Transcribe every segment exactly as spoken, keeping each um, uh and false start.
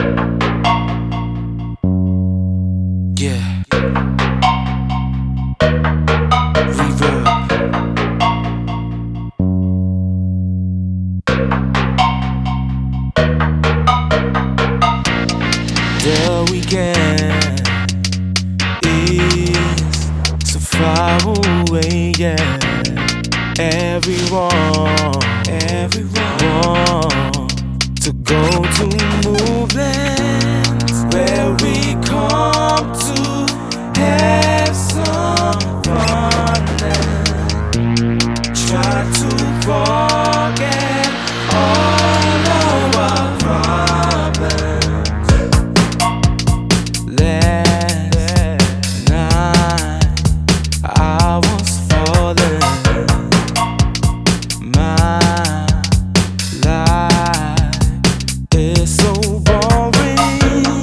Yeah. Reverb. The weekend is so far away, yeah. Everyone, everyone to go to Movelands, where we come to have some fun and try to forget all of our problems. Last night I was falling. My life is so boring.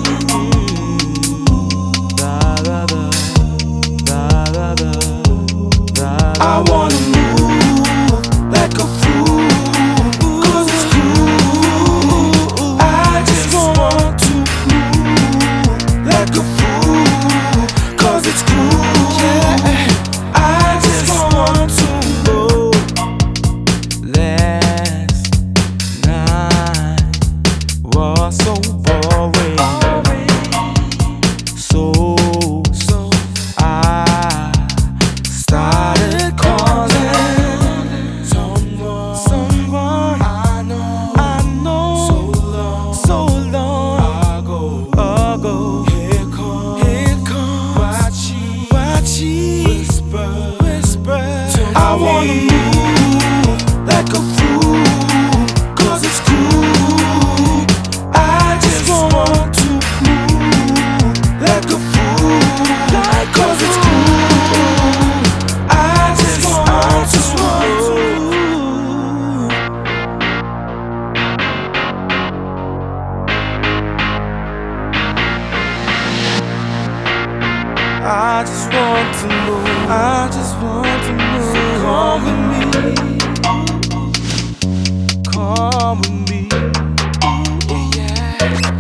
Da, da, da, da, da, da, da. I wanna move like a fool, 'cause it's cool. I just want to move like a fool, 'cause it's cool. Yeah, I just want to move. Last night was so boring, so I started calling someone, someone I know, I know, so long, so long ago, ago. Here come, here come, watchy, watchy, whisper, whisper. I wanna move like a fool, 'cause it's cool. I just want to move like a fool, 'cause it's cool. I just want to move. I just want to move. I just want to move. So come with me. Come with me. Yeah.